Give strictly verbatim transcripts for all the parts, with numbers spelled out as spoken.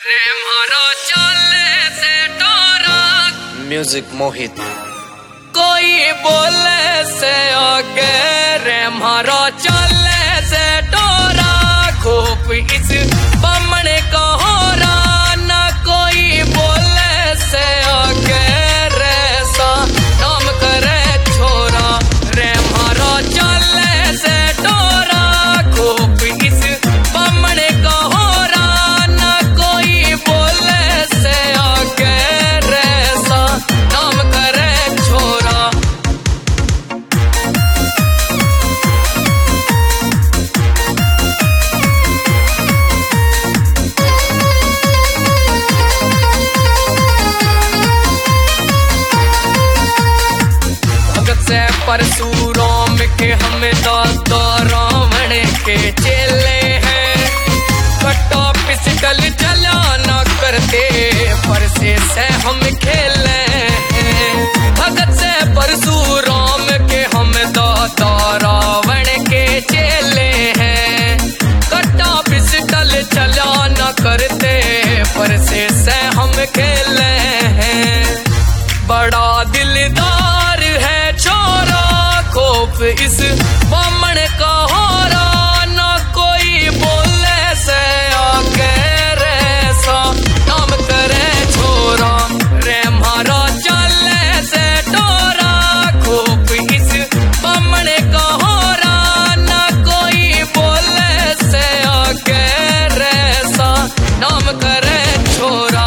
Music मोहित। कोई बोले से आगे रे मारो चले से टोरा खूब इस बमने का हो रहा ना। कोई बोले से आगे रे सा नाम करे छोरा रे मारो चले से टोरा खूब इस बमने का हो रहा ना। कोई बोले से आगे रे सा नाम करे छोरा। परशुराम के हम दादा रावण के चेले हैं। कट्टा पिस्टल चलाना करते परसे से हम खेले हैं। भगत से परशुराम के हम दादा रावण के चेले हैं। कट्टा पिस्टल चलाना करते परसे से हम खेले हैं। बड़ा दिलदार है छोरा खोप इस बामण का हो रहा ना। कोई बोले से आगे रे सा नाम करे छोरा रे मारा चले से टोरा खोप इस बामण का हो रहा ना। कोई बोले से आगे रे सा नाम करे छोरा।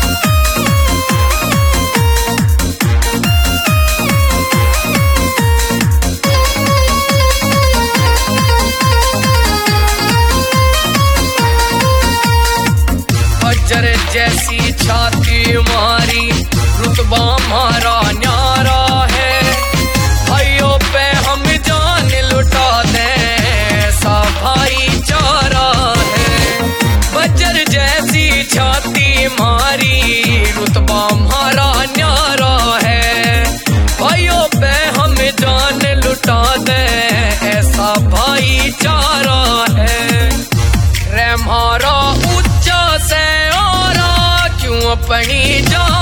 जर जैसी छाती मारी रुतबा मारा न्यारा है। भाइयों पे हम जान लुटा दे सा भाईचारा है। बजर जैसी छाती मारी रुतबा मारा न्यारा है। भाइयों पे हम जान लुटा दे ऐसा भाईचारा है। रे मारा ऊंचा से अपनी जान